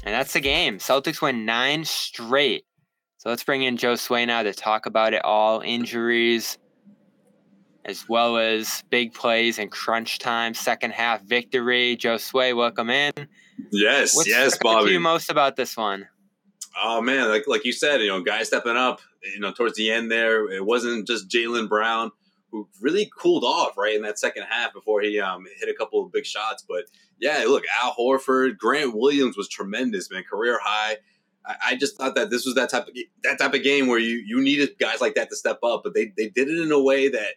And that's the game. Celtics win 9 straight. So let's bring in Joe Sway now to talk about it all. Injuries, as well as big plays and crunch time, second half victory. Joe Sway, welcome in. Yes, What's yes, stuck out to you Bobby. most about this one? Oh man, like you said, guys stepping up. Towards the end there, it wasn't just Jaylen Brown who really cooled off right in that second half before he hit a couple of big shots. But yeah, look, Al Horford, Grant Williams was tremendous, man, career high. I just thought that this was that type of game where you needed guys like that to step up, but they did it in a way that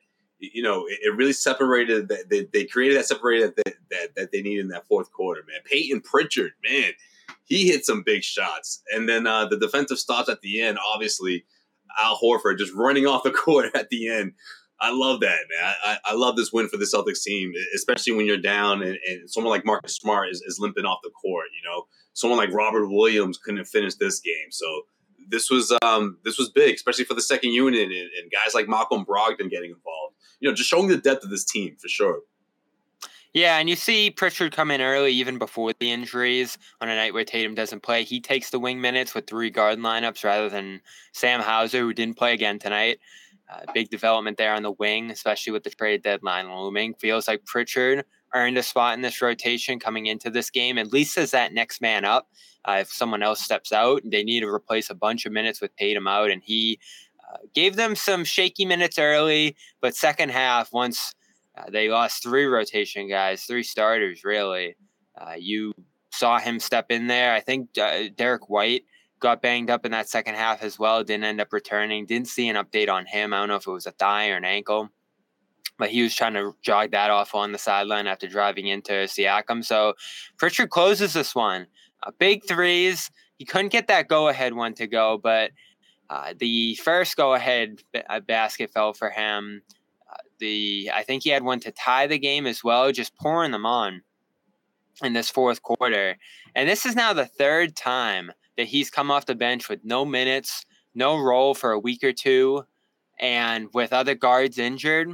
it really separated. They created that separated that they needed in that fourth quarter, man. Peyton Pritchard, man, he hit some big shots, and then the defensive stops at the end. Obviously, Al Horford just running off the court at the end. I love that, man. I love this win for the Celtics team, especially when you're down and someone like Marcus Smart is limping off the court. Someone like Robert Williams couldn't finish this game, so this was big, especially for the second unit and guys like Malcolm Brogdon getting involved. Just showing the depth of this team for sure. Yeah, and you see Pritchard come in early even before the injuries on a night where Tatum doesn't play. He takes the wing minutes with 3 guard lineups rather than Sam Hauser, who didn't play again tonight. Big development there on the wing, especially with the trade deadline looming. Feels like Pritchard earned a spot in this rotation coming into this game, at least as that next man up. If someone else steps out, they need to replace a bunch of minutes with Tatum out, and he gave them some shaky minutes early, but second half, once they lost 3 rotation guys, 3 starters, really, you saw him step in there. I think Derek White got banged up in that second half as well, didn't end up returning. Didn't see an update on him. I don't know if it was a thigh or an ankle, but he was trying to jog that off on the sideline after driving into Siakam. So Pritchard closes this one. Big threes. He couldn't get that go-ahead one to go, but the first go-ahead basket fell for him. I think he had one to tie the game as well, just pouring them on in this fourth quarter. And this is now the 3rd time that he's come off the bench with no minutes, no role for a week or two, and with other guards injured,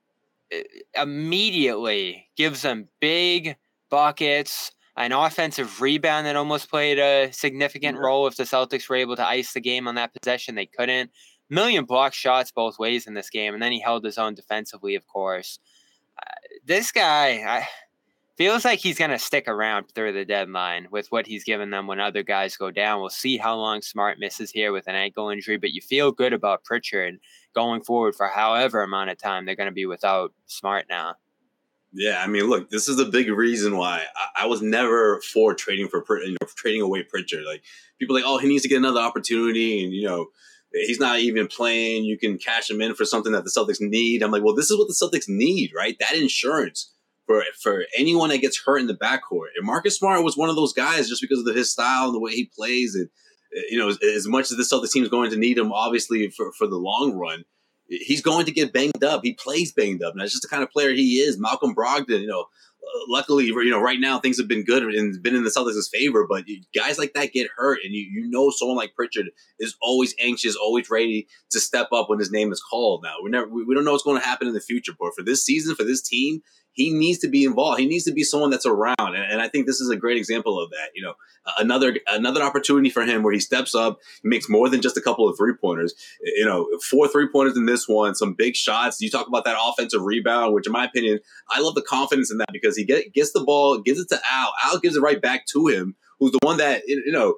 immediately gives them big buckets, an offensive rebound that almost played a significant role if the Celtics were able to ice the game on that possession. They couldn't. Million block shots both ways in this game, and then he held his own defensively, of course. This guy feels like he's going to stick around through the deadline with what he's given them when other guys go down. We'll see how long Smart misses here with an ankle injury, but you feel good about Pritchard going forward for however amount of time they're going to be without Smart now. Yeah, I mean, look, this is a big reason why I was never for trading away Pritchard. Like, people are like, oh, he needs to get another opportunity, and he's not even playing. You can cash him in for something that the Celtics need. I'm like, well, this is what the Celtics need, right? That insurance for anyone that gets hurt in the backcourt. And Marcus Smart was one of those guys just because of his style and the way he plays. And, as much as the Celtics team is going to need him, obviously, for the long run, he's going to get banged up. He plays banged up. And that's just the kind of player he is. Malcolm Brogdon, luckily, right now things have been good and been in the Celtics' favor. But guys like that get hurt. And someone like Pritchard is always anxious, always ready to step up when his name is called. Now, we don't know what's going to happen in the future. But for this season, for this team, he needs to be involved. He needs to be someone that's around. And I think this is a great example of that. Another opportunity for him where he steps up, makes more than just a couple of 3-pointers. 4 3-pointers in this one, some big shots. You talk about that offensive rebound, which in my opinion, I love the confidence in that because he gets the ball, gives it to Al. Al gives it right back to him, who's the one that,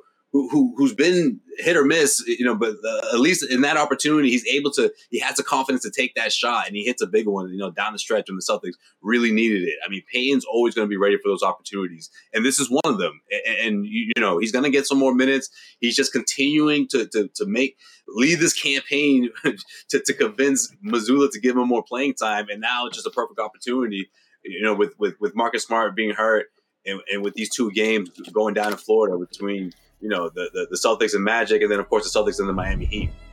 who's been hit or miss, but at least in that opportunity, he has the confidence to take that shot, and he hits a big one, down the stretch when the Celtics really needed it. I mean, Payton's always going to be ready for those opportunities, and this is one of them. And he's going to get some more minutes. He's just continuing to lead this campaign to convince Mazzulla to give him more playing time, and now it's just a perfect opportunity, with Marcus Smart being hurt, and with these 2 games going down in Florida between the Celtics and Magic, and then of course the Celtics and the Miami Heat.